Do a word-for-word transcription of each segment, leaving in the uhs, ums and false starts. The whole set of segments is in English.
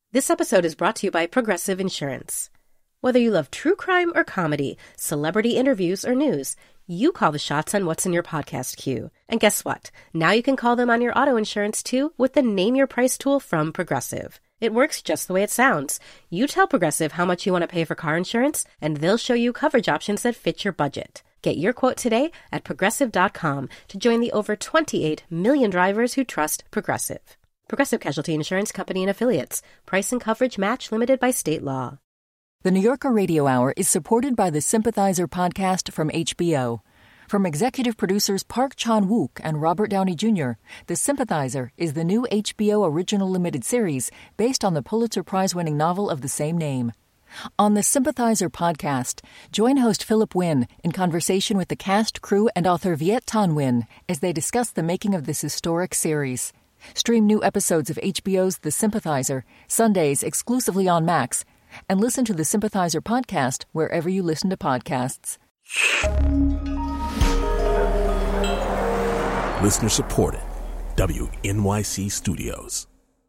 This episode is brought to you by Progressive Insurance. Whether you love true crime or comedy, celebrity interviews or news, you call the shots on what's in your podcast queue. And guess what? Now you can call them on your auto insurance too with the Name Your Price tool from Progressive. It works just the way it sounds. You tell Progressive how much you want to pay for car insurance, and they'll show you coverage options that fit your budget. Get your quote today at progressive dot com to join the over twenty-eight million drivers who trust Progressive. Progressive Casualty Insurance Company and Affiliates. Price and coverage match limited by state law. The New Yorker Radio Hour is supported by the Sympathizer podcast from H B O. From executive producers Park Chan-wook and Robert Downey Junior, The Sympathizer is the new H B O original limited series based on the Pulitzer Prize-winning novel of the same name. On the Sympathizer podcast, join host Philip Wynn in conversation with the cast, crew, and author Viet Thanh Nguyen as they discuss the making of this historic series. Stream new episodes of H B O's The Sympathizer, Sundays exclusively on Max, and listen to the Sympathizer podcast wherever you listen to podcasts. Listener supported. W N Y C Studios.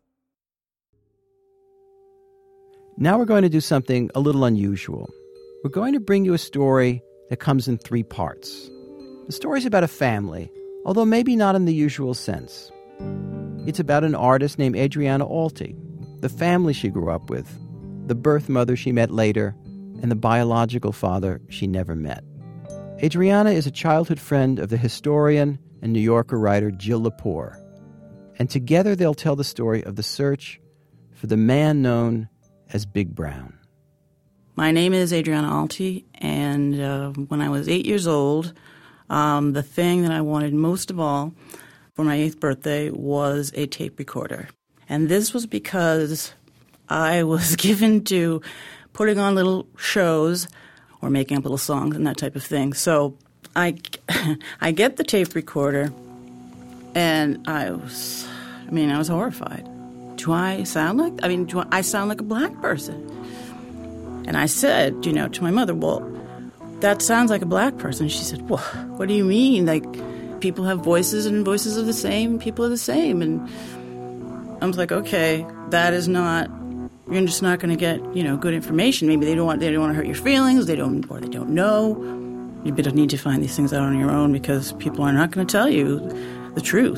Now we're going to do something a little unusual. We're going to bring you a story that comes in three parts. The story's about a family, although maybe not in the usual sense. It's about an artist named Adriana Alty, the family she grew up with, the birth mother she met later, and the biological father she never met. Adriana is a childhood friend of the historian and New Yorker writer Jill Lepore, and together they'll tell the story of the search for the man known as Big Brown. My name is Adriana Alty, and uh, when I was eight years old, um, the thing that I wanted most of all for my eighth birthday was a tape recorder. And this was because I was given to putting on little shows or making up little songs and that type of thing. So I, I get the tape recorder, and I was, I mean, I was horrified. Do I sound like, I mean, do I, I sound like a black person? And I said, you know, to my mother, well, that sounds like a black person. She said, well, what do you mean? Like, people have voices, and voices are the same, people are the same. And I was like, okay, that is not, you're just not going to get, you know, good information. Maybe they don't want, they don't want to hurt your feelings, they don't, or they don't know. You better need to find these things out on your own because people are not going to tell you the truth.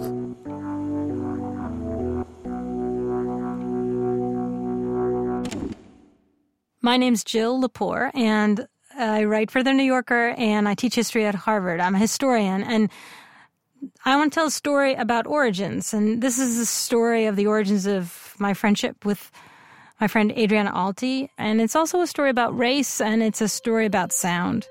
My name's Jill Lepore, and I write for The New Yorker, and I teach history at Harvard. I'm a historian, and I want to tell a story about origins, and this is the story of the origins of my friendship with my friend Adriana Alty, and it's also a story about race, and it's a story about sound.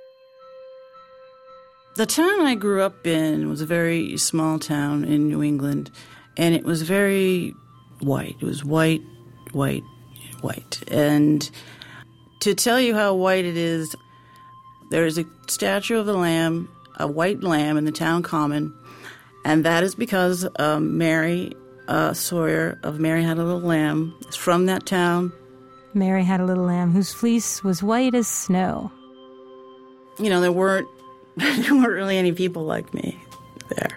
The town I grew up in was a very small town in New England, and it was very white. It was white, white, white. And to tell you how white it is, there is a statue of the lamb, a white lamb, in the town common, and that is because um, Mary uh, Sawyer of Mary Had a Little Lamb is from that town. Mary had a little lamb whose fleece was white as snow. You know, there weren't there weren't really any people like me there.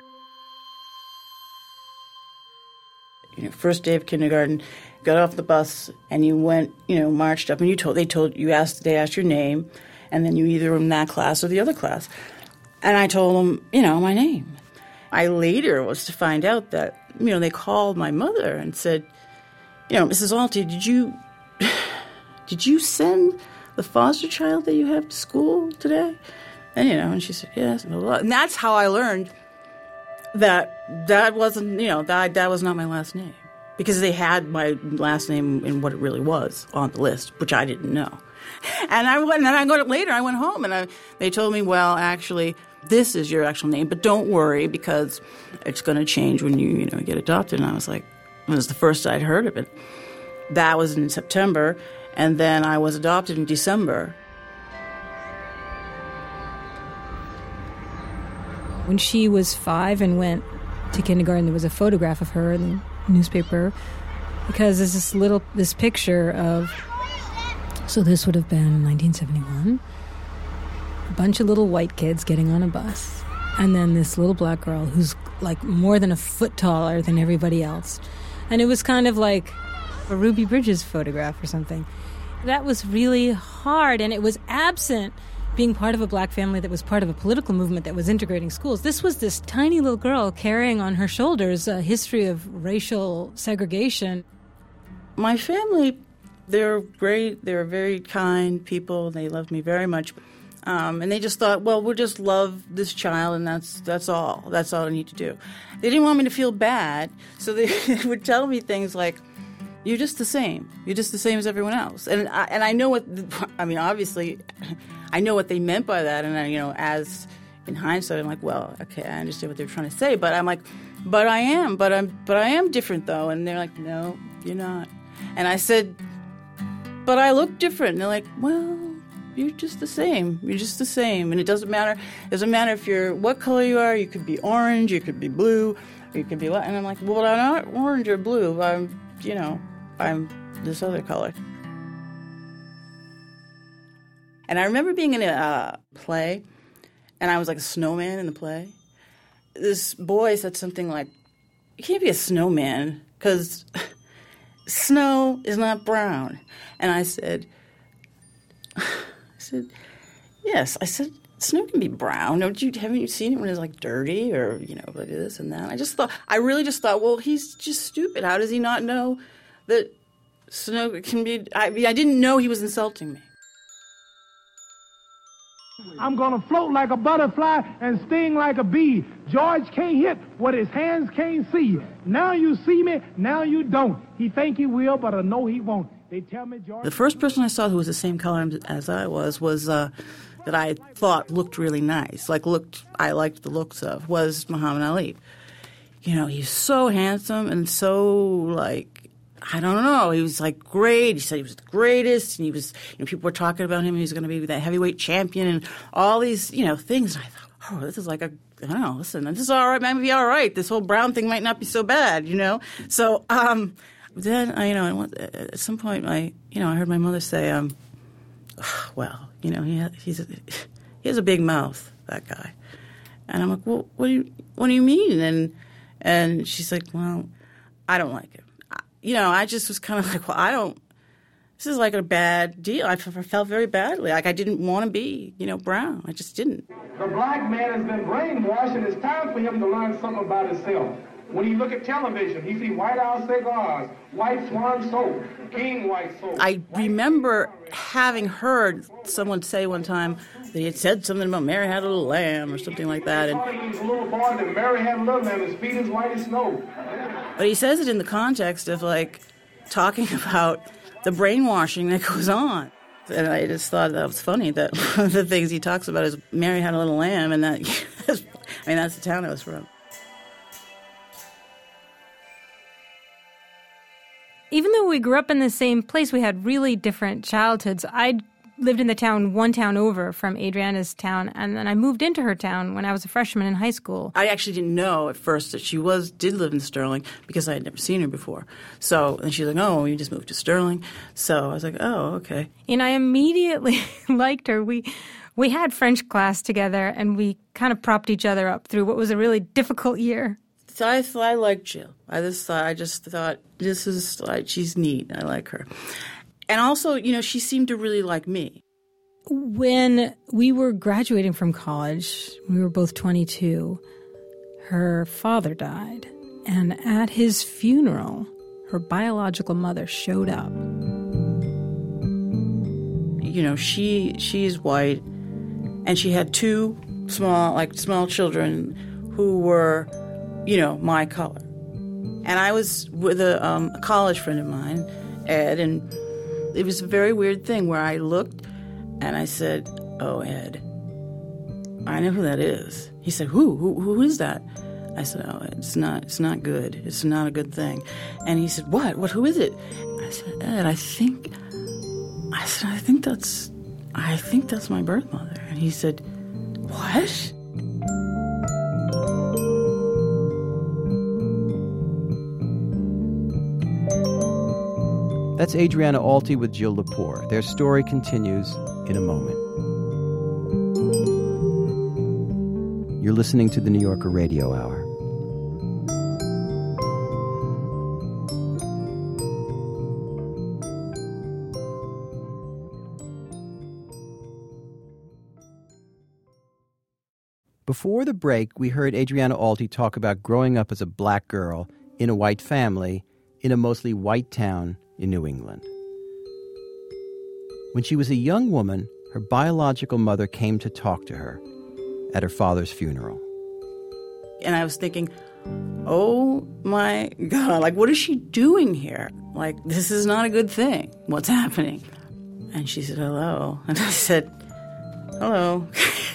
You know, first day of kindergarten, got off the bus and you went, you know, marched up and you told they told you asked they asked your name, and then you either were in that class or the other class. And I told them, you know, my name. I later was to find out that, you know, they called my mother and said, you know, Missus Alty, did you did you send the foster child that you have to school today? And, you know, and she said, yes, blah, blah. And that's how I learned that that wasn't, you know, that that was not my last name. Because they had my last name and what it really was on the list, which I didn't know. And I went, and then I got it later. I went home, and I, they told me, well, actually, this is your actual name, but don't worry because it's going to change when you, you know, get adopted. And I was like, it was the first I'd heard of it. That was in September, and then I was adopted in December. When she was five and went to kindergarten, there was a photograph of her in the newspaper because there's this little, this picture of, so this would have been nineteen seventy-one, a bunch of little white kids getting on a bus, and then this little black girl who's like more than a foot taller than everybody else. And it was kind of like a Ruby Bridges photograph or something. That was really hard, and it was absent being part of a black family that was part of a political movement that was integrating schools. This was this tiny little girl carrying on her shoulders a history of racial segregation. My family, they're great. They're very kind people. They loved me very much. Um, and they just thought, well, we'll just love this child, and that's that's all. That's all I need to do. They didn't want me to feel bad, so they would tell me things like, you're just the same. You're just the same as everyone else. And I, and I know what, I mean, obviously, I know what they meant by that. And, I, you know, as in hindsight, I'm like, well, okay, I understand what they're trying to say. But I'm like, but I am, but I'm, but I am different, though. And they're like, no, you're not. And I said, but I look different. And they're like, well, you're just the same. You're just the same. And it doesn't matter. It doesn't matter if you're, what color you are. You could be orange. You could be blue. You could be, and I'm like, well, I'm not orange or blue. I'm, you know. I'm this other color. And I remember being in a uh, play, and I was like a snowman in the play. This boy said something like, you can't be a snowman because snow is not brown. And I said, I said, yes. I said, snow can be brown. Don't you, haven't you seen it when it's like dirty or, you know, like this and that? I just thought, I really just thought, well, he's just stupid. How does he not know that snow can be... I mean, I didn't know he was insulting me. I'm going to float like a butterfly and sting like a bee. George can't hit what his hands can't see. Now you see me, now you don't. He think he will, but I know he won't. They tell me George... The first person I saw who was the same color as I was, was uh, that I thought looked really nice, like looked, I liked the looks of, was Muhammad Ali. You know, he's so handsome and so, like, I don't know. He was like great. He said he was the greatest, and he was. You know, people were talking about him. He was going to be that heavyweight champion, and all these, you know, things. And I thought, oh, this is like a. I don't know. Listen, this is all right. Might be all right. This whole brown thing might not be so bad, you know. So um, then, I, you know, at some point, I, you know, I heard my mother say, um, oh, well, you know, he ha- he's a, he has a big mouth, that guy, and I'm like, well, what do you what do you mean? And and she's like, well, I don't like him. You know, I just was kind of like, well, I don't, this is like a bad deal. I felt very badly. Like I didn't want to be, you know, brown. I just didn't. The black man has been brainwashed, and it's time for him to learn something about himself. When you look at television, you see White House cigars, White Swan soap, King White soap. I remember having heard someone say one time that he had said something about Mary Had a Little Lamb or something like that. And he was a little boy that Mary had a little lamb, his feet as white as snow. But he says it in the context of, like, talking about the brainwashing that goes on. And I just thought that was funny that one of the things he talks about is Mary Had a Little Lamb, and that, I mean, that's the town I was from. Even though we grew up in the same place, we had really different childhoods. I lived in the town one town over from Adriana's town, and then I moved into her town when I was a freshman in high school. I actually didn't know at first that she was did live in Sterling because I had never seen her before. So, and she's like, oh, you just moved to Sterling. So I was like, oh, okay. And I immediately liked her. We we had French class together, and we kind of propped each other up through what was a really difficult year. So I thought I liked Jill. I just thought, I just thought, this is, like, she's neat. I like her. And also, you know, she seemed to really like me. When we were graduating from college, we were both twenty-two, her father died. And at his funeral, her biological mother showed up. You know, she she's white, and she had two small, like, small children who were, you know, my color. And I was with a, um, a college friend of mine, Ed, and it was a very weird thing where I looked and I said, oh, Ed, I know who that is. He said, who? Who, who is that? I said, oh, it's not, it's not good. It's not a good thing. And he said, what? What? Who is it? I said, Ed, I think, I said, I think that's, I think that's my birth mother. And he said, what? That's Adriana Alty with Jill Lepore. Their story continues in a moment. You're listening to the New Yorker Radio Hour. Before the break, we heard Adriana Alty talk about growing up as a black girl in a white family in a mostly white town in New England. When she was a young woman, her biological mother came to talk to her at her father's funeral. And I was thinking, oh my God, like, what is she doing here? Like, this is not a good thing. What's happening? And she said, hello. And I said, hello.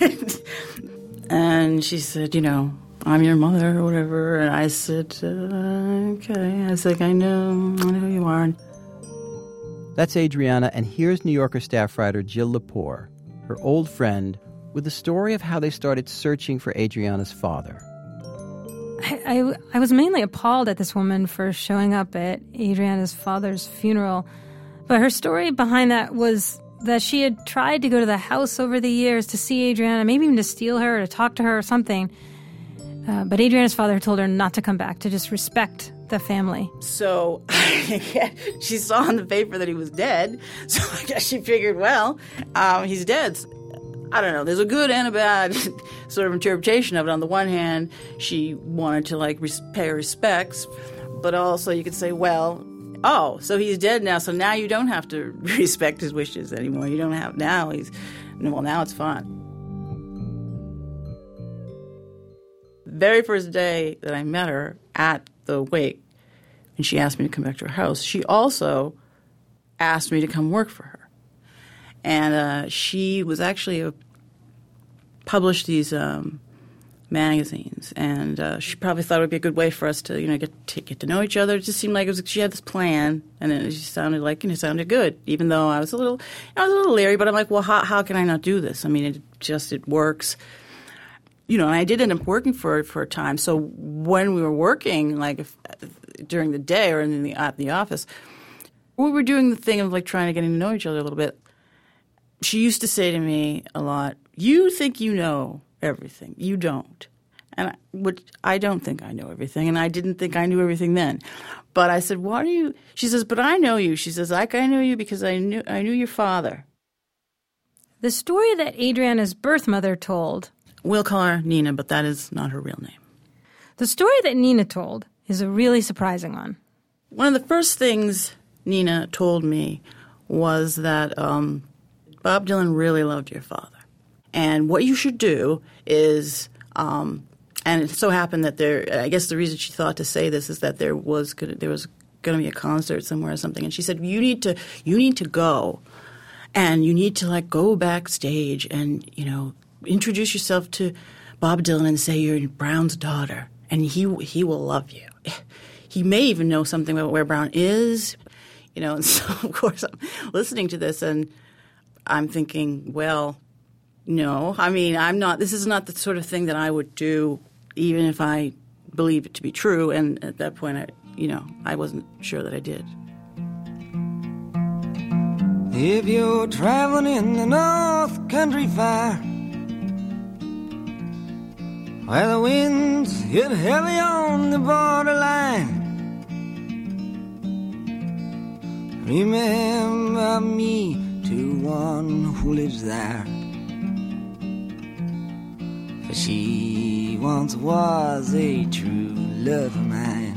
And she said, you know, I'm your mother or whatever. And I said, uh, okay. I was like, I know, I know who you are. That's Adriana, and here's New Yorker staff writer Jill Lepore, her old friend, with the story of how they started searching for Adriana's father. I, I, I was mainly appalled at this woman for showing up at Adriana's father's funeral. But her story behind that was that she had tried to go to the house over the years to see Adriana, maybe even to steal her or to talk to her or something. Uh, but Adriana's father told her not to come back, to just respect the family. So she saw in the paper that he was dead, so I guess she figured, well, um, he's dead. I don't know. There's a good and a bad sort of interpretation of it. On the one hand, she wanted to, like, res- pay her respects, but also you could say, well, oh, so he's dead now, so now you don't have to respect his wishes anymore. You don't have, now he's, well, now it's fine. Very first day that I met her at the wake, and she asked me to come back to her house, she also asked me to come work for her. And uh, she was actually a, published these um, magazines, and uh, she probably thought it would be a good way for us to, you know, get to, get to know each other. It just seemed like it was, she had this plan, and it just sounded like, you know, it sounded good. Even though I was a little, I was a little leery, but I'm like, well, how how can I not do this? I mean, it just it works. You know, and I did end up working for for a time. So when we were working, like if, during the day or in the at the office, we were doing the thing of like trying to get to know each other a little bit. She used to say to me a lot, "You think you know everything. You don't." And I, which I don't think I know everything, and I didn't think I knew everything then. But I said, "Why do you?" She says, "But I know you." She says, "Like I know you because I knew I knew your father." The story that Adriana's birth mother told. We'll call her Nina, but that is not her real name. The story that Nina told is a really surprising one. One of the first things Nina told me was that um, Bob Dylan really loved your father. And what you should do is, um, and it so happened that there, I guess the reason she thought to say this is that there was gonna, there was going to be a concert somewhere or something. And she said, you need to, you need to go, and you need to like go backstage and, you know, introduce yourself to Bob Dylan and say you're Brown's daughter, and he he will love you. He may even know something about where Brown is, you know. And so, of course, I'm listening to this, and I'm thinking, well, no. I mean, I'm not – this is not the sort of thing that I would do even if I believe it to be true. And at that point, I, you know, I wasn't sure that I did. If you're traveling in the North Country Fair, where the winds hit heavy on the borderline, remember me to one who lives there, for she once was a true love of mine.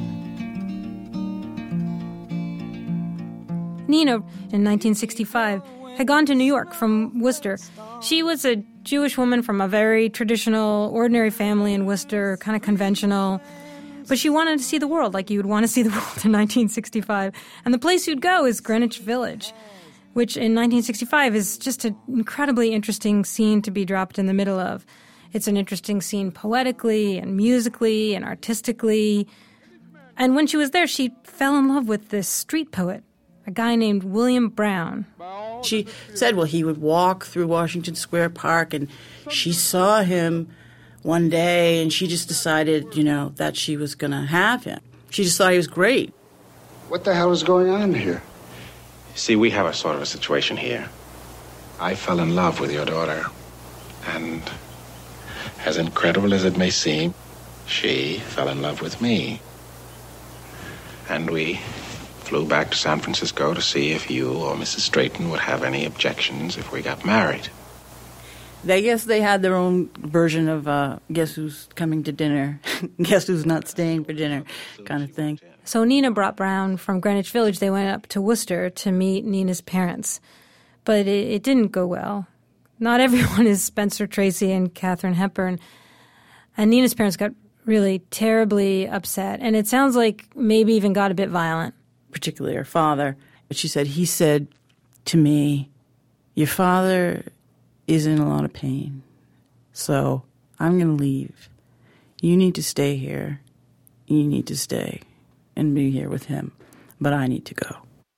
Nina, in nineteen sixty-five, had gone to New York from Worcester. She was a Jewish woman from a very traditional, ordinary family in Worcester, kind of conventional. But she wanted to see the world like you would want to see the world in nineteen sixty-five. And the place you'd go is Greenwich Village, which in nineteen sixty-five is just an incredibly interesting scene to be dropped in the middle of. It's an interesting scene poetically and musically and artistically. And when she was there, she fell in love with this street poet, a guy named William Brown. She said, well, he would walk through Washington Square Park, and she saw him one day, and she just decided, you know, that she was going to have him. She just thought he was great. What the hell is going on here? See, we have a sort of a situation here. I fell in love with your daughter, and as incredible as it may seem, she fell in love with me. And we flew back to San Francisco to see if you or Missus Straighton would have any objections if we got married. They guess they had their own version of uh, guess who's coming to dinner, guess who's not staying for dinner kind of thing. So Nina brought Brown from Greenwich Village. They went up to Worcester to meet Nina's parents. But it, it didn't go well. Not everyone is Spencer Tracy and Katharine Hepburn. And Nina's parents got really terribly upset. And it sounds like maybe even got a bit violent. Particularly her father. But she said, he said to me, your father is in a lot of pain. So I'm going to leave. You need to stay here. You need to stay and be here with him. But I need to go.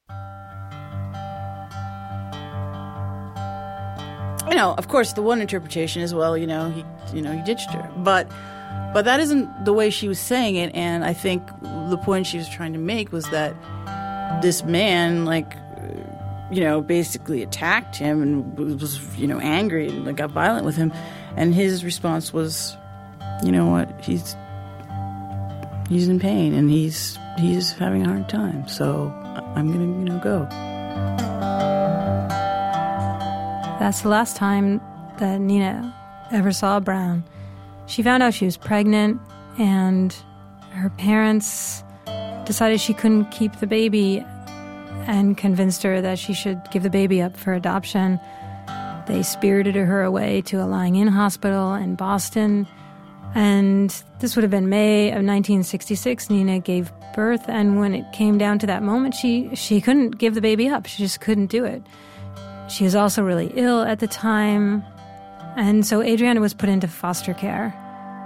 You know, of course, the one interpretation is, well, you know, he, you know, he ditched her. But, but that isn't the way she was saying it. And I think the point she was trying to make was that this man, like, you know, basically attacked him and was, you know, angry and got violent with him. And his response was, you know what, he's he's in pain and he's he's having a hard time. So I'm going to, you know, go. That's the last time that Nina ever saw Brown. She found out she was pregnant, and her parents decided she couldn't keep the baby and convinced her that she should give the baby up for adoption. They spirited her away to a lying-in hospital in Boston, and this would have been May of nineteen sixty-six. Nina gave birth, and when it came down to that moment, she, she couldn't give the baby up. She just couldn't do it. She was also really ill at the time, and so Adriana was put into foster care.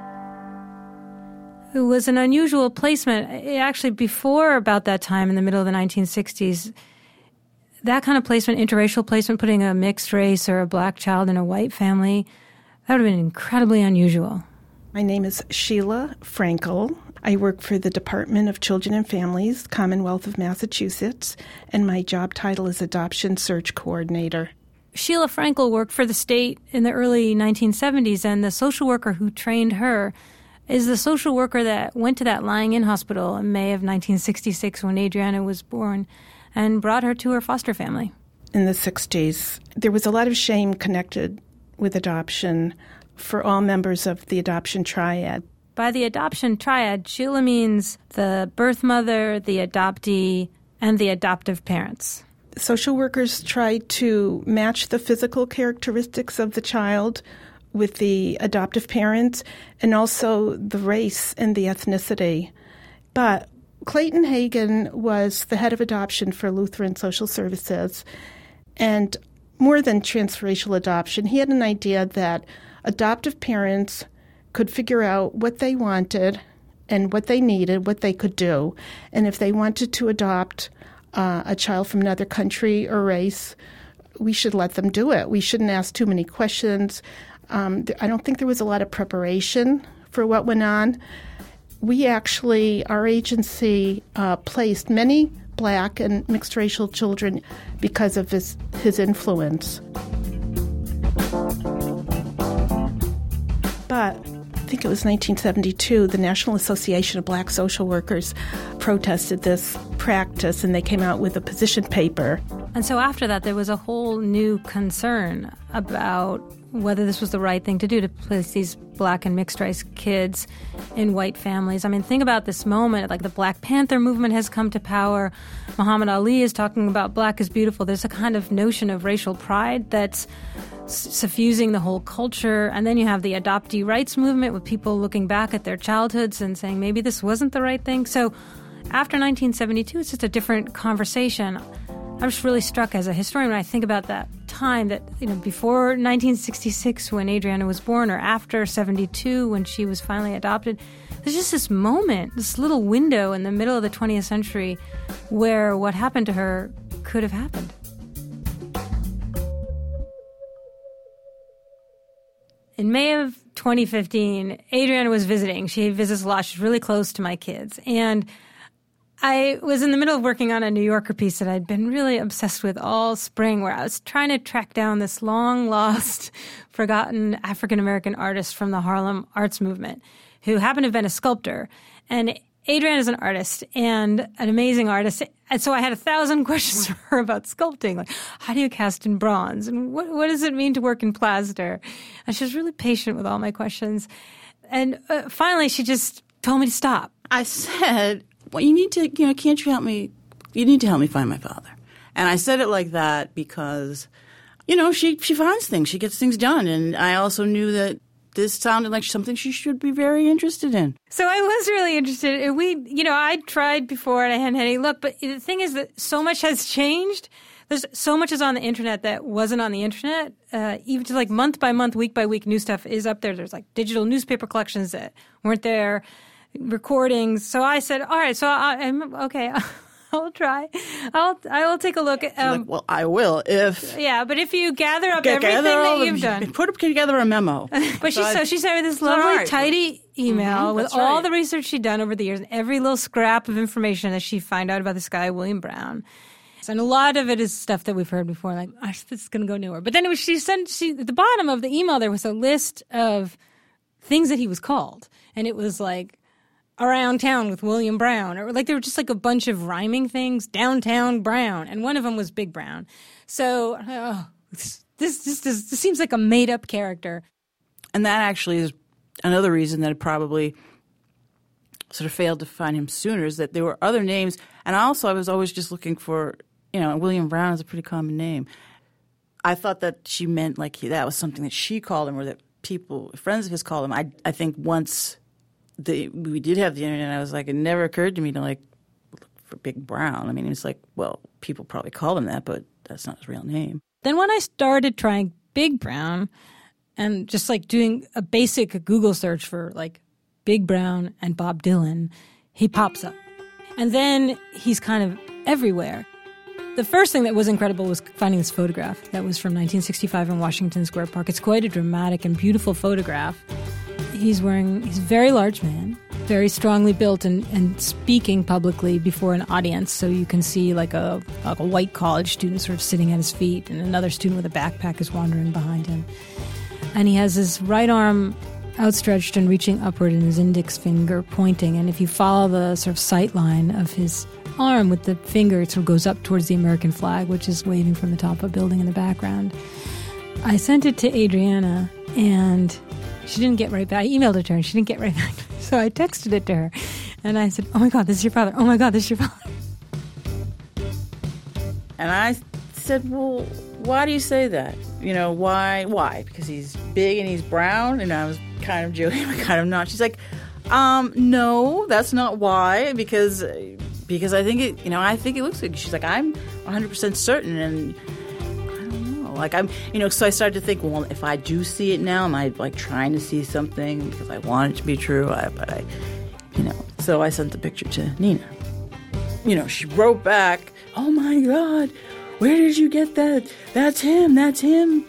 It was an unusual placement. Actually, before about that time, in the middle of the nineteen sixties, that kind of placement, interracial placement, putting a mixed race or a black child in a white family, that would have been incredibly unusual. My name is Sheila Frankel. I work for the Department of Children and Families, Commonwealth of Massachusetts, and my job title is Adoption Search Coordinator. Sheila Frankel worked for the state in the early nineteen seventies, and the social worker who trained her is the social worker that went to that lying-in hospital in May of nineteen sixty-six when Adriana was born and brought her to her foster family. In the sixties, there was a lot of shame connected with adoption for all members of the adoption triad. By the adoption triad, Sheila means the birth mother, the adoptee, and the adoptive parents. Social workers try to match the physical characteristics of the child with the adoptive parents and also the race and the ethnicity. But Clayton Hagan was the head of adoption for Lutheran Social Services, and more than transracial adoption, he had an idea that adoptive parents could figure out what they wanted and what they needed, what they could do. And if they wanted to adopt uh, a child from another country or race, we should let them do it. We shouldn't ask too many questions. Um, I don't think there was a lot of preparation for what went on. We actually, our agency, uh, placed many black and mixed racial children because of his, his influence. But I think it was nineteen seventy-two, the National Association of Black Social Workers protested this practice, and they came out with a position paper. And so after that, there was a whole new concern about whether this was the right thing to do to place these black and mixed race kids in white families. I mean, think about this moment, like the Black Panther movement has come to power. Muhammad Ali is talking about black is beautiful. There's a kind of notion of racial pride that's suffusing the whole culture. And then you have the adoptee rights movement with people looking back at their childhoods and saying maybe this wasn't the right thing. So after nineteen seventy-two, it's just a different conversation. I was really struck as a historian when I think about that time that, you know, before nineteen sixty-six when Adriana was born or after seventy-two when she was finally adopted, there's just this moment, this little window in the middle of the twentieth century where what happened to her could have happened. In May of twenty fifteen, Adriana was visiting. She visits a lot. She's really close to my kids. And I was in the middle of working on a New Yorker piece that I'd been really obsessed with all spring, where I was trying to track down this long-lost, forgotten African-American artist from the Harlem arts movement who happened to have been a sculptor. And Adriana is an artist and an amazing artist. And so I had a thousand questions for her about sculpting. Like, how do you cast in bronze? And what, what does it mean to work in plaster? And she was really patient with all my questions. And uh, finally, she just told me to stop. I said, well, you need to, you know, can't you help me? You need to help me find my father. And I said it like that because, you know, she, she finds things. She gets things done. And I also knew that this sounded like something she should be very interested in. So I was really interested. We, you know, I tried before and I hadn't had any luck. But the thing is that so much has changed. There's so much is on the internet that wasn't on the internet. Uh, even to like month by month, week by week, new stuff is up there. There's like digital newspaper collections that weren't there, recordings. So I said, all right, so I, I'm okay. I'll try. I'll I will take a look at. Um, like, well, I will if. Yeah, but if you gather up Get, everything gather that all you've the, done, put together a memo. But she so, so she sent me this lovely, right. tidy email mm-hmm, with all right. the research she'd done over the years and every little scrap of information that she found out about this guy William Brown. And a lot of it is stuff that we've heard before, like, oh, this is going to go nowhere. But then it was, she sent, she, at the bottom of the email, there was a list of things that he was called. And it was like, around town with William Brown, or like there were just like a bunch of rhyming things, downtown Brown. And one of them was Big Brown. So, oh, this, this, this, this seems like a made up character. And that actually is another reason that it probably sort of failed to find him sooner, is that there were other names. And also I was always just looking for, you know, William Brown is a pretty common name. I thought that she meant like he, that was something that she called him, or that people, friends of his called him. I, I think once the, we did have the internet, I was like, it never occurred to me to like look for Big Brown. I mean, it's like, well, people probably called him that, but that's not his real name. Then when I started trying Big Brown and just like doing a basic Google search for like Big Brown and Bob Dylan, he pops up. And then he's kind of everywhere. The first thing that was incredible was finding this photograph that was from nineteen sixty-five in Washington Square Park. It's quite a dramatic and beautiful photograph. He's wearing, he's a very large man, very strongly built, and, and speaking publicly before an audience. So you can see like a, like a white college student sort of sitting at his feet, and another student with a backpack is wandering behind him. And he has his right arm outstretched and reaching upward, and his index finger pointing. And if you follow the sort of sight line of his arm with the finger, it sort of goes up towards the American flag, which is waving from the top of a building in the background. I sent it to Adriana, and she didn't get right back. I emailed it to her, and she didn't get right back. So I texted it to her, and I said, oh my God, this is your father. Oh my God, this is your father. And I said, well, why do you say that? You know, why? Why? Because he's big and he's brown? And I was kind of joking, but kind of not. She's like, um, no, that's not why, because because I think it, you know, I think it looks good. She's like, I'm one hundred percent certain, and I don't know. Like, I'm, you know, so I started to think, well, if I do see it now, am I, like, trying to see something because I want it to be true? I, but I, you know, so I sent the picture to Nina. You know, she wrote back, oh, my God, where did you get that? That's him, that's him.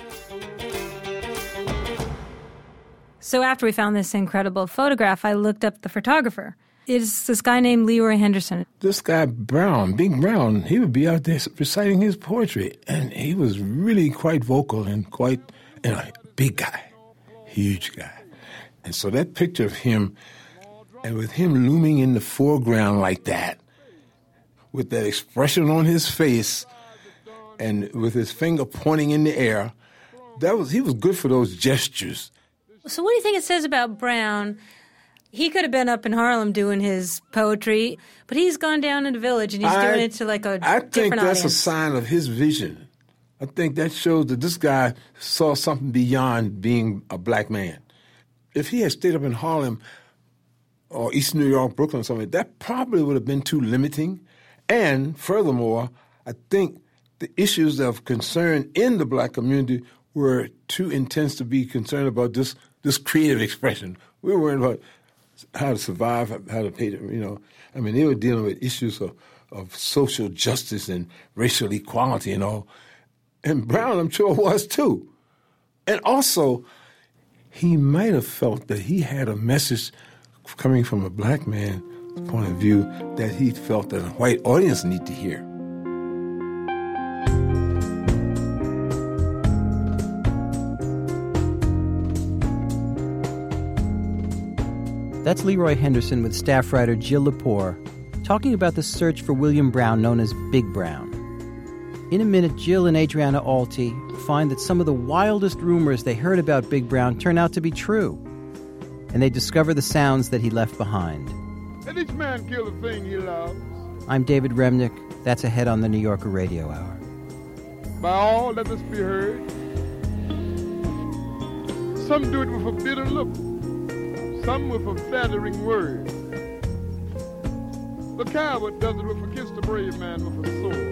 So after we found this incredible photograph, I looked up the photographer. It's this guy named Leroy Henderson. This guy Brown, Big Brown, he would be out there reciting his poetry. And he was really quite vocal and quite, you know, big guy, huge guy. And so that picture of him, and with him looming in the foreground like that, with that expression on his face, and with his finger pointing in the air, that was he was good for those gestures. So what do you think it says about Brown? He could have been up in Harlem doing his poetry, but he's gone down in the village and he's I, doing it to like a I different think that's audience. a sign of his vision. I think that shows that this guy saw something beyond being a black man. If he had stayed up in Harlem or East New York, Brooklyn or something, that probably would have been too limiting. And furthermore, I think the issues of concern in the black community were too intense to be concerned about this this creative expression. We were worried about how to survive, how to pay, you know. I mean, they were dealing with issues of, of social justice and racial equality and all. And Brown, I'm sure, was too. And also, he might have felt that he had a message coming from a black man's point of view that he felt that a white audience need to hear. That's Leroy Henderson with staff writer Jill Lepore. talking about the search for William Brown, known as Big Brown. In a minute, Jill and Adriana Alty find that some of the wildest rumors they heard about Big Brown turn out to be true. And they discover the sounds that he left behind. And each man kill the thing he loves. I'm David Remnick. That's ahead on the New Yorker Radio Hour. By all, let this be heard. Some do it with a bitter look, some with a flattering word. The coward does it with a kiss, the brave man with a sword.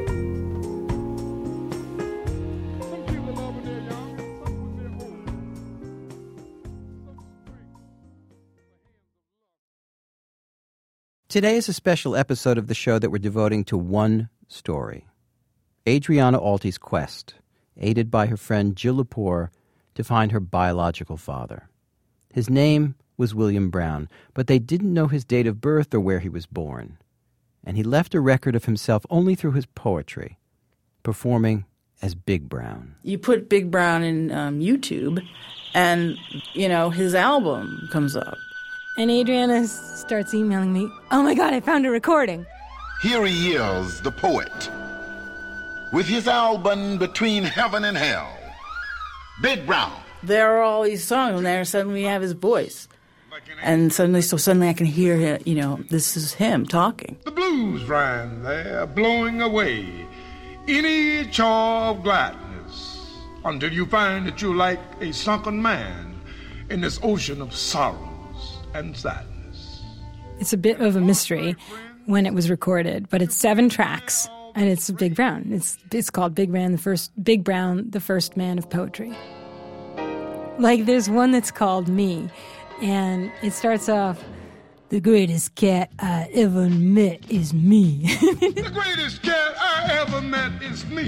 Some feel the love when they're young, some when they're old. Today is a special episode of the show that we're devoting to one story. Adriana Alty's quest, aided by her friend Jill Lepore, to find her biological father. His name was William Brown, but they didn't know his date of birth or where he was born. And he left a record of himself only through his poetry, performing as Big Brown. You put Big Brown in um, YouTube, and, you know, his album comes up. And Adriana starts emailing me, oh my God, I found a recording. Here he is, the poet, with his album Between Heaven and Hell. Big Brown. There are all these songs, and there suddenly we have his voice. And suddenly, so suddenly I can hear him, you know, this is him talking. The blues ran there, blowing away any char of gladness, until you find that you're like a sunken man in this ocean of sorrows and sadness. It's a bit of a mystery when it was recorded, but it's seven tracks. And it's Big Brown. It's it's called Big Brown, the first Big Brown, the first man of poetry. Like there's one that's called Me, and it starts off, the greatest cat I ever met is me. The greatest cat I ever met is me.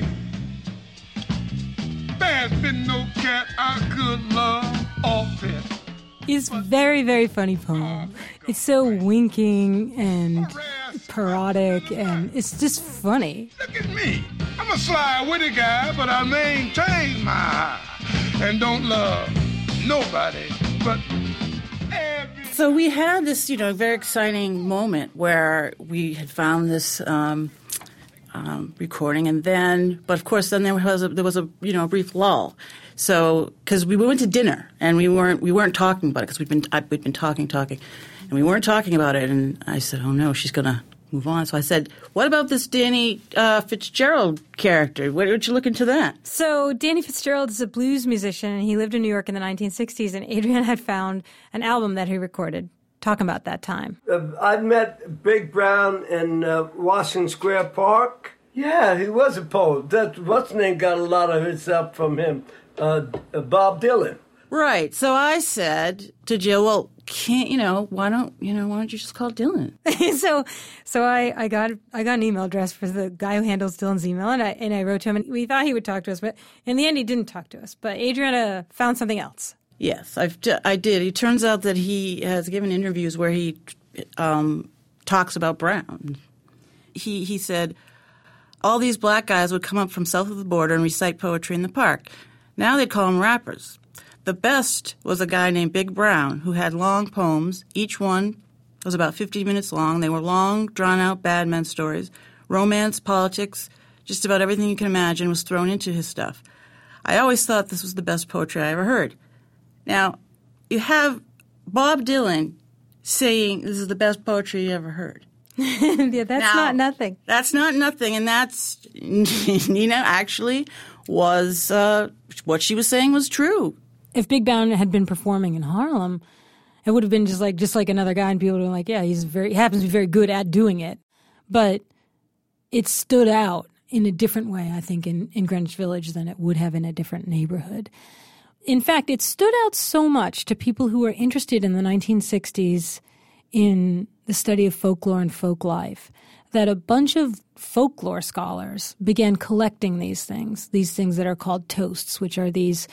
There's been no cat I could love or pet. It's a very, very funny poem. It's so winking and parodic, and it's just funny. Look at me. I'm a sly, witty guy, but I maintain my high and don't love nobody but every... So we had this, you know, very exciting moment where we had found this um, um, recording, and then, but of course, then there was a, there was a, you know, a brief lull. So, because we went to dinner and we weren't we weren't talking about it because we'd been I, we'd been talking talking, and we weren't talking about it. And I said, "Oh no, she's gonna move on." So I said, "What about this Danny uh, Fitzgerald character? What would you look into that?" So Danny Fitzgerald is a blues musician, and he lived in New York in the nineteen sixties. And Adrian had found an album that he recorded talking about that time. Uh, I met Big Brown in uh, Washington Square Park. Yeah, he was a poet. That what's his name got a lot of his help from him. Uh, uh, Bob Dylan. Right. So I said to Jill, well, can't, you know, why don't, you know, why don't you just call Dylan? so so I, I got I got an email address for the guy who handles Dylan's email, and I and I wrote to him, and we thought he would talk to us, but in the end he didn't talk to us. But Adriana found something else. Yes, I've, I did. It turns out that he has given interviews where he um, talks about Brown. He He said, all these black guys would come up from south of the border and recite poetry in the park. Now they'd call them rappers. The best was a guy named Big Brown who had long poems. Each one was about fifty minutes long. They were long, drawn-out bad men stories. Romance, politics, just about everything you can imagine was thrown into his stuff. I always thought this was the best poetry I ever heard. Now, you have Bob Dylan saying this is the best poetry you ever heard. Yeah, that's now, not nothing. That's not nothing, and that's, you know, actually was uh, what she was saying was true. If Big Brown had been performing in Harlem, it would have been just like just like another guy, and people would have been like, yeah, he's very he happens to be very good at doing it. But it stood out in a different way, I think, in, in Greenwich Village than it would have in a different neighborhood. In fact, it stood out so much to people who were interested in the nineteen sixties in the study of folklore and folk life that a bunch of folklore scholars began collecting these things, these things that are called toasts, which are these,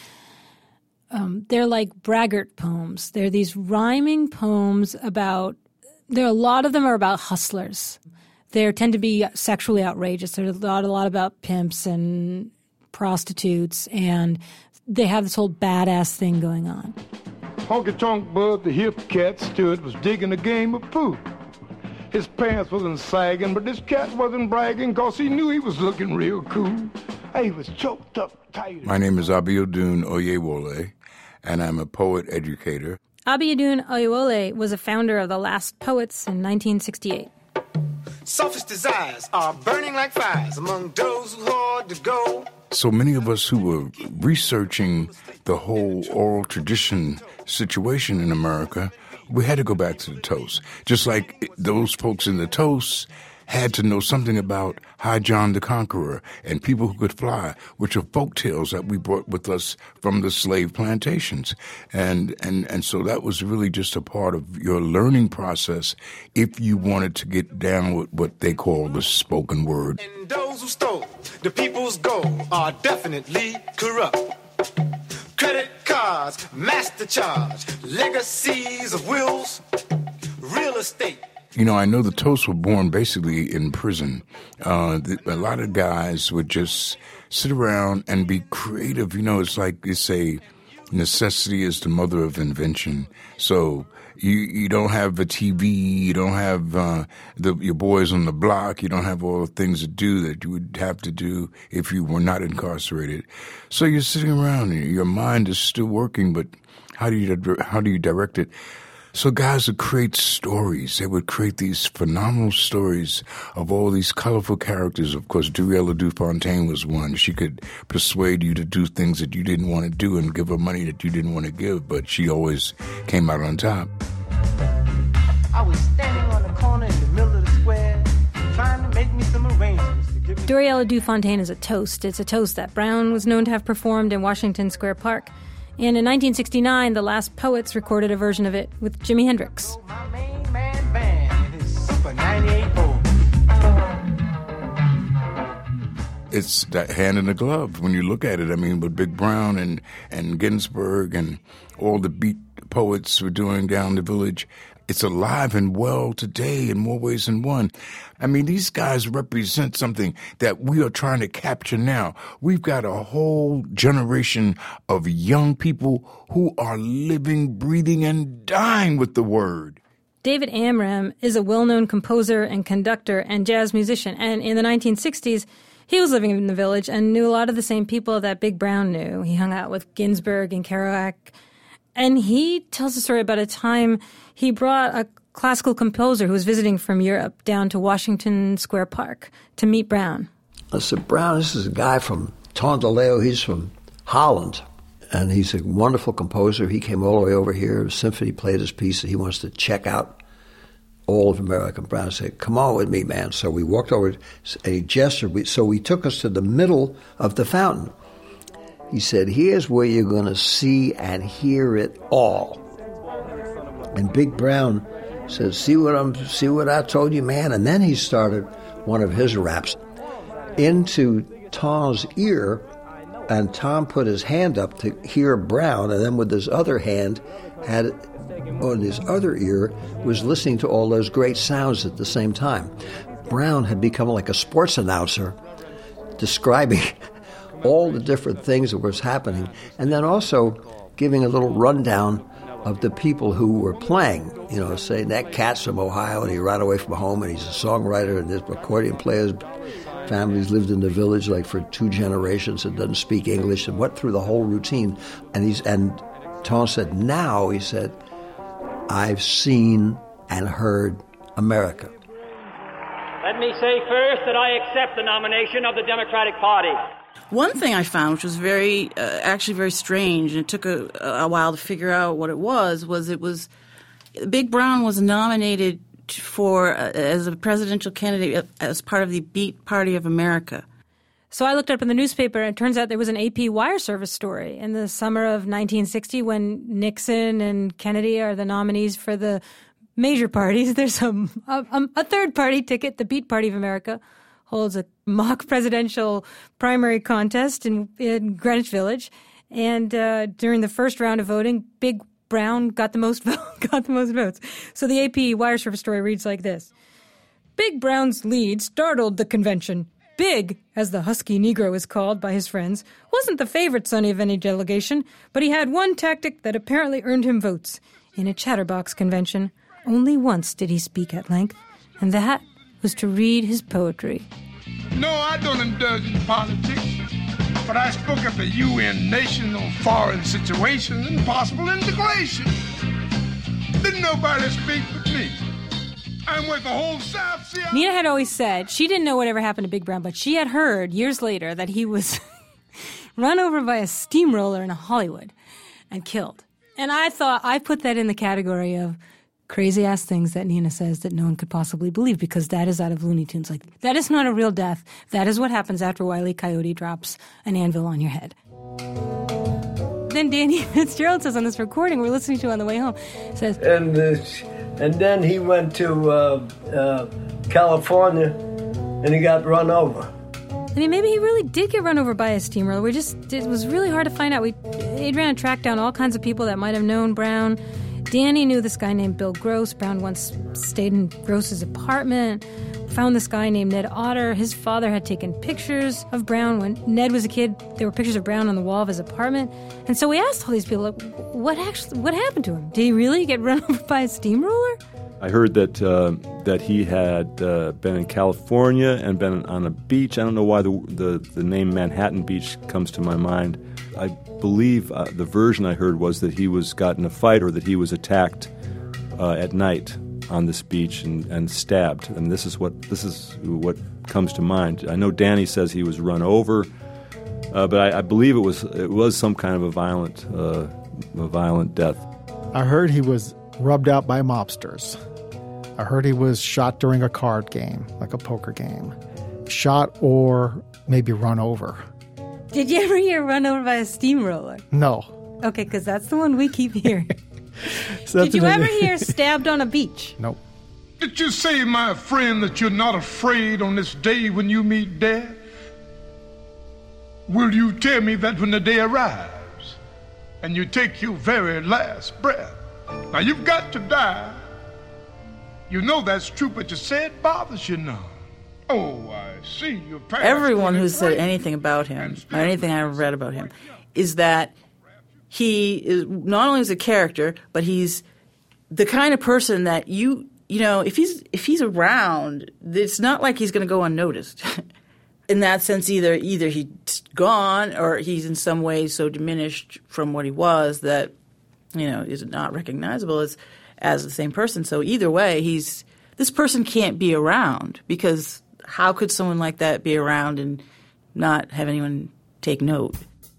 um, they're like braggart poems. They're these rhyming poems about, there are a lot of them are about hustlers. They tend to be sexually outrageous. There's a lot, a lot about pimps and prostitutes, and they have this whole badass thing going on. Honky Tonk Bud, the hip cat, stood, was digging a game of food. His pants wasn't sagging, but this cat wasn't bragging because he knew he was looking real cool. He was choked up tight. My name is Abiodun Oyewole, and I'm a poet educator. Abiodun Oyewole was a founder of the Last Poets in nineteen sixty-eight. Selfish desires are burning like fires among those who hoard to go. So many of us who were researching the whole oral tradition situation in America, we had to go back to the toast. Just like those folks in the toast had to know something about High John the Conqueror and people who could fly, which are folk tales that we brought with us from the slave plantations. And, and, and so that was really just a part of your learning process if you wanted to get down with what they call the spoken word. And those who stole the people's gold are definitely corrupt. Credit cards, master charge, legacies of wills, real estate. You know, I know the Toasts were born basically in prison. Uh, the, a lot of guys would just sit around and be creative. You know, it's like they say, necessity is the mother of invention. So you you don't have a T V, you don't have uh, the, your boys on the block, you don't have all the things to do that you would have to do if you were not incarcerated. So you're sitting around, and your mind is still working, but how do you how do you direct it? So guys would create stories. They would create these phenomenal stories of all these colorful characters. Of course, Durella DuFontaine was one. She could persuade you to do things that you didn't want to do and give her money that you didn't want to give, but she always came out on top. I was standing on the corner in the middle of the square, trying to make me some arrangements. Durella DuFontaine is a toast. It's a toast that Brown was known to have performed in Washington Square Park. And in nineteen sixty-nine, the Last Poets recorded a version of it with Jimi Hendrix. It's that hand in the glove when you look at it. I mean, with Big Brown and, and Ginsberg and all the beat poets were doing down the village, it's alive and well today in more ways than one. I mean, these guys represent something that we are trying to capture now. We've got a whole generation of young people who are living, breathing, and dying with the word. David Amram is a well-known composer and conductor and jazz musician, and in the nineteen sixties, he was living in the village and knew a lot of the same people that Big Brown knew. He hung out with Ginsberg and Kerouac, and he tells a story about a time he brought a classical composer who was visiting from Europe down to Washington Square Park to meet Brown. I said, Brown, this is a guy from Tondaleo. He's from Holland, and he's a wonderful composer. He came all the way over here. Symphony played his piece, and he wants to check out all of America. Brown said, come on with me, man. So we walked over, and he gestured. So he took us to the middle of the fountain. He said, here's where you're going to see and hear it all. And Big Brown says, see what I'm, see what I told you, man? And then he started one of his raps into Tom's ear, and Tom put his hand up to hear Brown, and then with his other hand had on his other ear was listening to all those great sounds at the same time. Brown had become like a sports announcer describing all the different things that was happening, and then also giving a little rundown of the people who were playing, you know, saying that cat's from Ohio and he ran away from home and he's a songwriter and this accordion player's families lived in the village like for two generations and doesn't speak English, and went through the whole routine. And he's and Tom said, now, he said, I've seen and heard America. Let me say first that I accept the nomination of the Democratic Party. One thing I found, which was very, uh, actually very strange, and it took a, a while to figure out what it was, was it was Big Brown was nominated for uh, as a presidential candidate as part of the Beat Party of America. So I looked up in the newspaper, and it turns out there was an A P wire service story in the summer of nineteen sixty when Nixon and Kennedy are the nominees for the major parties. There's a, a, a third party ticket, the Beat Party of America, holds a mock presidential primary contest in, in Greenwich Village. And uh, during the first round of voting, Big Brown got the most got the most votes. So the A P wire service story reads like this. Big Brown's lead startled the convention. Big, as the husky Negro is called by his friends, wasn't the favorite son of any delegation, but he had one tactic that apparently earned him votes. In a chatterbox convention, only once did he speak at length. And that was to read his poetry. No, I don't indulge in politics, but I spoke at the U N Nation on foreign situations and possible integration. Didn't nobody speak but me. I'm with the whole South Sea. Nina had always said she didn't know whatever happened to Big Brown, but she had heard years later that he was run over by a steamroller in Hollywood and killed. And I thought I put that in the category of crazy-ass things that Nina says that no one could possibly believe, because that is out of Looney Tunes. Like, that is not a real death. That is what happens after Wile E. Coyote drops an anvil on your head. Then Danny Fitzgerald says on this recording we're listening to on the way home, says, And uh, and then he went to uh, uh, California, and he got run over. I mean, maybe he really did get run over by a steamroller. We just it was really hard to find out. We Adriana tracked down all kinds of people that might have known Brown. Danny knew this guy named Bill Gross. Brown once stayed in Gross's apartment. Found this guy named Ned Otter. His father had taken pictures of Brown when Ned was a kid. There were pictures of Brown on the wall of his apartment. And so we asked all these people, like, what actually, what happened to him? Did he really get run over by a steamroller? I heard that uh, that he had uh, been in California and been on a beach. I don't know why the the, the name Manhattan Beach comes to my mind. I believe uh, the version I heard was that he was got in a fight or that he was attacked uh, at night on this beach and, and stabbed. And this is what this is what comes to mind. I know Danny says he was run over, uh, but I, I believe it was it was some kind of a violent uh, a violent death. I heard he was rubbed out by mobsters. I heard he was shot during a card game, like a poker game. Shot or maybe run over. Did you ever hear run over by a steamroller? No. Okay, because that's the one we keep hearing. So Did you ever hear stabbed on a beach? Nope. Did you say, my friend, that you're not afraid on this day when you meet death? Will you tell me that when the day arrives and you take your very last breath? Now, you've got to die. You know that's true, but you say it bothers you now. Oh, I see. Your parents. Everyone who's said anything about him, or anything I've read about him, is that he is not only is a character, but he's the kind of person that you you know if he's if he's around, it's not like he's going to go unnoticed. In that sense, either either he's gone or he's in some way so diminished from what he was that you know is not recognizable as as the same person. So either way, he's this person can't be around, because how could someone like that be around and not have anyone take note?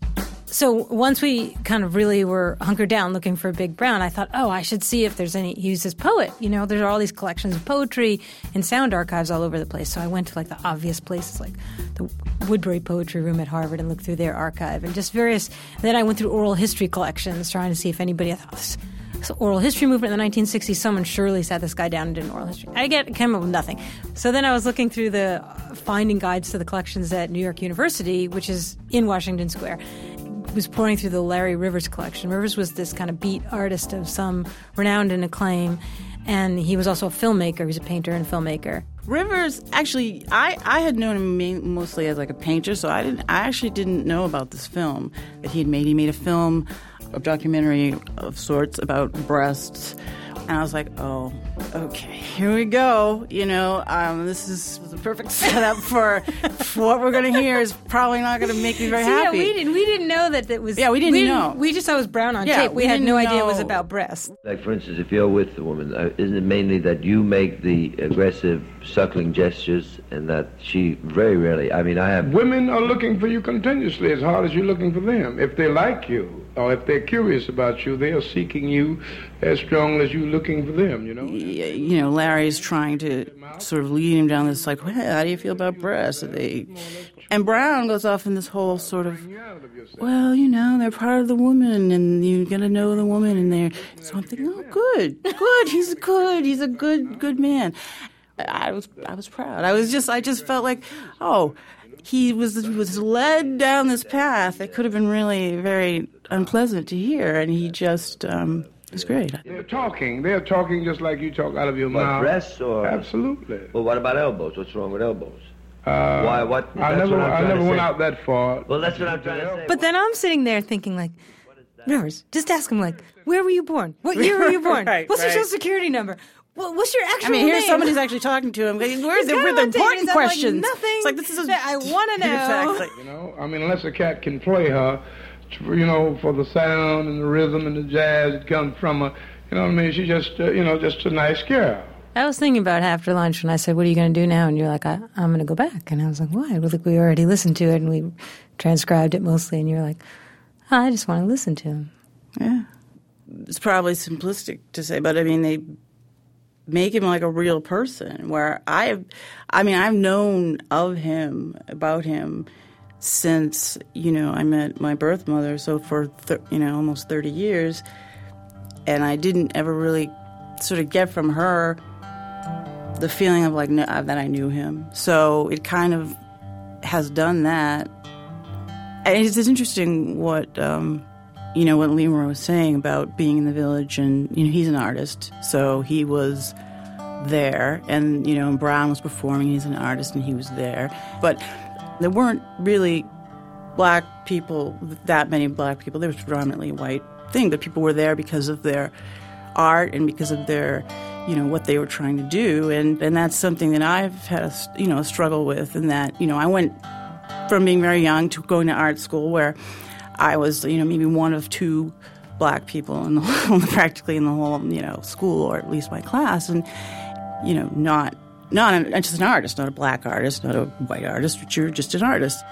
So once we kind of really were hunkered down looking for Big Brown, I thought, oh, I should see if there's any – he's this poet. You know, there are all these collections of poetry and sound archives all over the place. So I went to like the obvious places like the Woodbury Poetry Room at Harvard and looked through their archive and just various – then I went through oral history collections trying to see if anybody – I thought this – So oral history movement in the nineteen sixties, someone surely sat this guy down and did an oral history. I get came up with nothing. So then I was looking through the finding guides to the collections at New York University, which is in Washington Square. Was pouring through the Larry Rivers collection. Rivers was this kind of beat artist of some renown and acclaim, and he was also a filmmaker. He was a painter and filmmaker. Rivers, actually, I, I had known him mostly as like a painter, so I didn't. I actually didn't know about this film that he had made. He made a film, a documentary of sorts about breasts. And I was like, oh, okay, here we go. You know, um, this is the perfect setup for, for what we're going to hear is probably not going to make me very See, happy. Yeah, we didn't, we didn't know that it was... Yeah, we didn't, we didn't know. We just saw it was Brown on yeah, tape. We, we had no know. idea it was about breasts. Like, for instance, if you're with the woman, uh, isn't it mainly that you make the aggressive suckling gestures and that she very rarely... I mean, I have... Women are looking for you continuously as hard as you're looking for them. If they like you, or if they're curious about you, they are seeking you as strongly as you're looking for them, you know? You know, Larry's trying to sort of lead him down this, like, well, how do you feel about breasts? Are they... And Brown goes off in this whole sort of, well, you know, they're part of the woman, and you got to know the woman, and they're... So I'm thinking, oh, good, good, he's good, he's a good, good man. I was, I was proud. I was just, I just felt like, oh... He was was led down this path that could have been really very unpleasant to hear, and he just um, was great. They're talking. They're talking just like you talk out of your What, mouth. breasts or... Absolutely. Well, what about elbows? What's wrong with elbows? Uh, Why? What? I that's never, what I'm I trying never to went say. out that far. Well, that's what I'm trying to say. But then I'm sitting there thinking, like, Rivers, just ask him, like, where were you born? What year were you born? Right, What's your right. social security number? Well, what's your actual I mean, here's name? somebody's actually talking to him. Where's the, where the important questions? Like nothing. It's like, this is a, that I want to know. Exactly. You know, I mean, unless a cat can play her, you know, for the sound and the rhythm and the jazz that comes from her, you know what I mean? She's just, uh, you know, just a nice girl. I was thinking about it after lunch when I said, what are you going to do now? And you're like, I, I'm going to go back. And I was like, why? Well, like, we already listened to it and we transcribed it mostly. And you're like, oh, I just want to listen to him. Yeah. It's probably simplistic to say, but I mean, they make him like a real person where I've, I mean, I've known of him, about him since, you know, I met my birth mother. So for, th- you know, almost thirty years. And I didn't ever really sort of get from her the feeling of like no, that I knew him. So it kind of has done that. And it's, it's interesting what, um, you know, what Leroy was saying about being in the village. And, you know, he's an artist, so he was there. And, you know, Brown was performing, he's an artist, and he was there. But there weren't really black people, that many black people. There was predominantly a white thing, but people were there because of their art and because of their, you know, what they were trying to do. And, and that's something that I've had a, you know, a struggle with, in that, you know, I went from being very young to going to art school where I was, you know, maybe one of two black people in the whole, practically in the whole, you know, school, or at least my class. And, you know, not, not an, just an artist, not a black artist, not a white artist, but you're just an artist.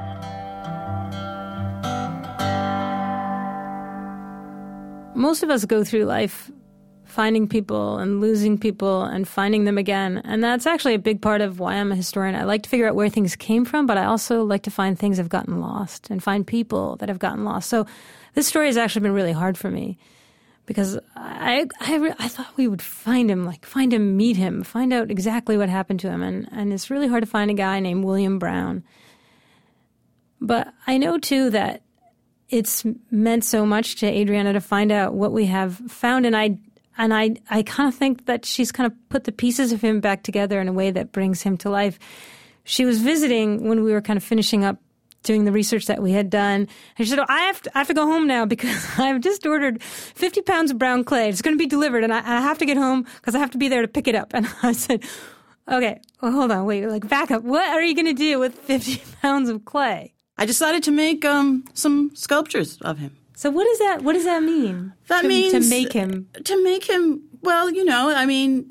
Most of us go through life finding people and losing people and finding them again. And that's actually a big part of why I'm a historian. I like to figure out where things came from, but I also like to find things that have gotten lost and find people that have gotten lost. So this story has actually been really hard for me because I I, I thought we would find him, like find him, meet him, find out exactly what happened to him. And, and it's really hard to find a guy named William Brown. But I know, too, that it's meant so much to Adriana to find out what we have found. And I and I, I kind of think that she's kind of put the pieces of him back together in a way that brings him to life. She was visiting when we were kind of finishing up doing the research that we had done. And she said, oh, I have to, I have to go home now because I've just ordered fifty pounds of brown clay. It's going to be delivered, and I, I have to get home because I have to be there to pick it up. And I said, okay, well, hold on, wait, like back up. What are you going to do with fifty pounds of clay? I decided to make um, some sculptures of him. So what does that what does that mean? That to, means to make him to make him well, you know, I mean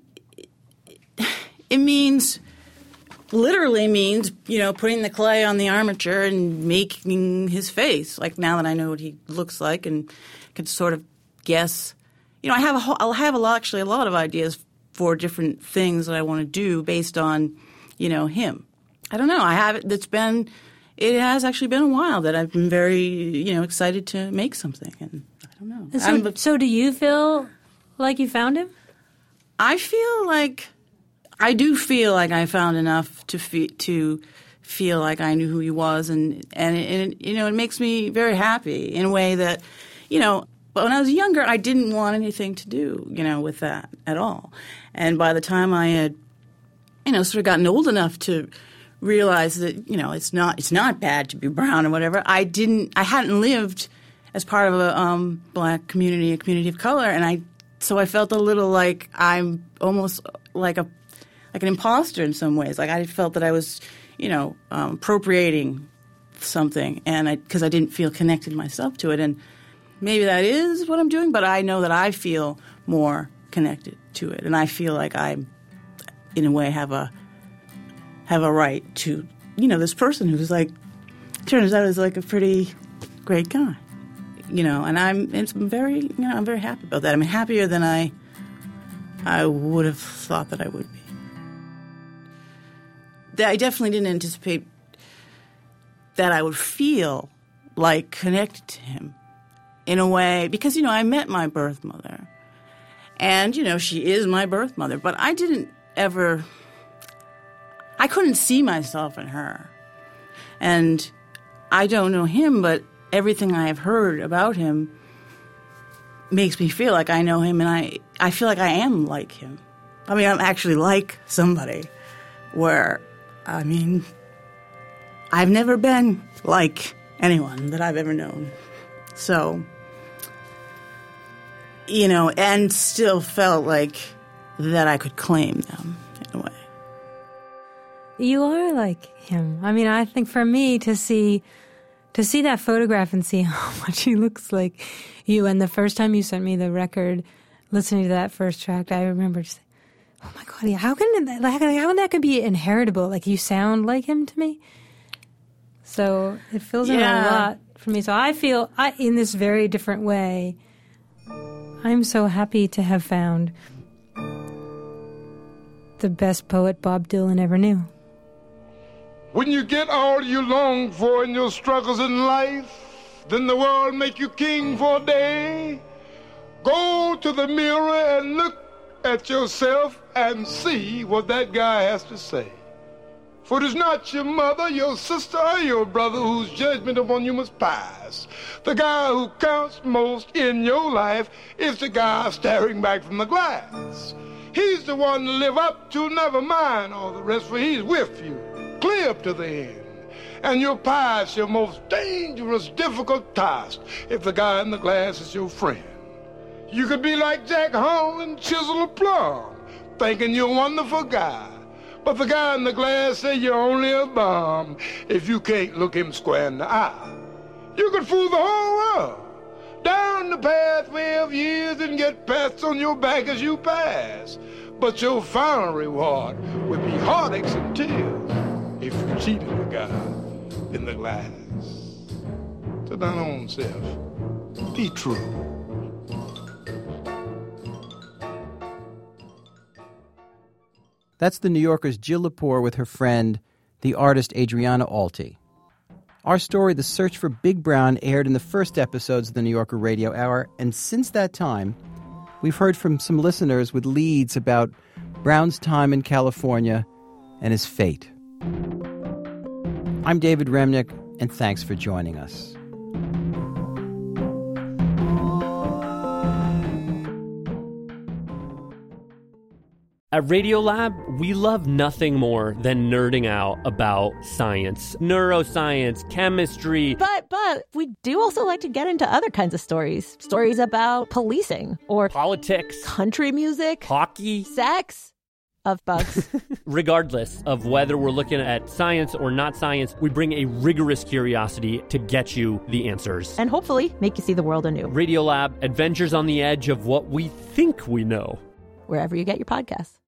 it means literally means, you know, putting the clay on the armature and making his face. Like now that I know what he looks like and can sort of guess, you know, I have a whole, I'll have a lot, actually a lot of ideas for different things that I want to do based on, you know, him. I don't know. I have it. It's been. It has actually been a while that I've been very, you know, excited to make something, and I don't know. So, I'm, so do you feel like you found him? I feel like I do feel like I found enough to fe- to feel like I knew who he was, and and, and it, you know, it makes me very happy in a way that, you know, when I was younger, I didn't want anything to do, you know, with that at all, and by the time I had, you know, sort of gotten old enough to realize that, you know, it's not it's not bad to be brown or whatever. I didn't I hadn't lived as part of a um, black community, a community of color, and I so I felt a little like I'm almost like a like an imposter in some ways. Like I felt that I was, you know, um, appropriating something, and I because I didn't feel connected myself to it, and maybe that is what I'm doing. But I know that I feel more connected to it, and I feel like I, in a way, have a have a right to, you know, this person who's like, turns out is like a pretty great guy, you know, and I'm, it's very, you know, I'm very happy about that. I mean, happier than I, I would have thought that I would be. I definitely didn't anticipate that I would feel like connected to him in a way, because, you know, I met my birth mother, and, you know, she is my birth mother, but I didn't ever... I couldn't see myself in her. And I don't know him, but everything I have heard about him makes me feel like I know him, and I, I feel like I am like him. I mean, I'm actually like somebody where, I mean, I've never been like anyone that I've ever known. So, you know, and still felt like that I could claim them in a way. You are like him. I mean, I think for me to see to see that photograph and see how much he looks like you, and the first time you sent me the record, listening to that first track, I remember just, oh my God, how can that, like, how can that could be inheritable? Like, you sound like him to me. So it fills in Yeah. a lot for me. So I feel, I, in this very different way, I'm so happy to have found the best poet Bob Dylan ever knew. When you get all you long for in your struggles in life, then the world make you king for a day. Go to the mirror and look at yourself and see what that guy has to say. For it is not your mother, your sister, or your brother whose judgment upon you must pass. The guy who counts most in your life is the guy staring back from the glass. He's the one to live up to, never mind all the rest, for he's with you, clear up to the end. And you'll pass your most dangerous, difficult task if the guy in the glass is your friend. You could be like Jack Hall and chisel a plum, thinking you're a wonderful guy. But the guy in the glass say you're only a bum if you can't look him square in the eye. You could fool the whole world down the pathway of years and get pats on your back as you pass. But your final reward would be heartaches and tears if you cheated the guy in the glass. To thine own self, be true. That's the New Yorker's Jill Lepore with her friend, the artist Adriana Alty. Our story, The Search for Big Brown, aired in the first episodes of the New Yorker Radio Hour, and since that time, we've heard from some listeners with leads about Brown's time in California and his fate. I'm David Remnick, and thanks for joining us. At Radiolab, we love nothing more than nerding out about science, neuroscience, chemistry. But, but, we do also like to get into other kinds of stories. Stories about policing or politics, country music, hockey, sex, of bugs. Regardless of whether we're looking at science or not science, we bring a rigorous curiosity to get you the answers. And hopefully make you see the world anew. Radiolab, adventures on the edge of what we think we know. Wherever you get your podcasts.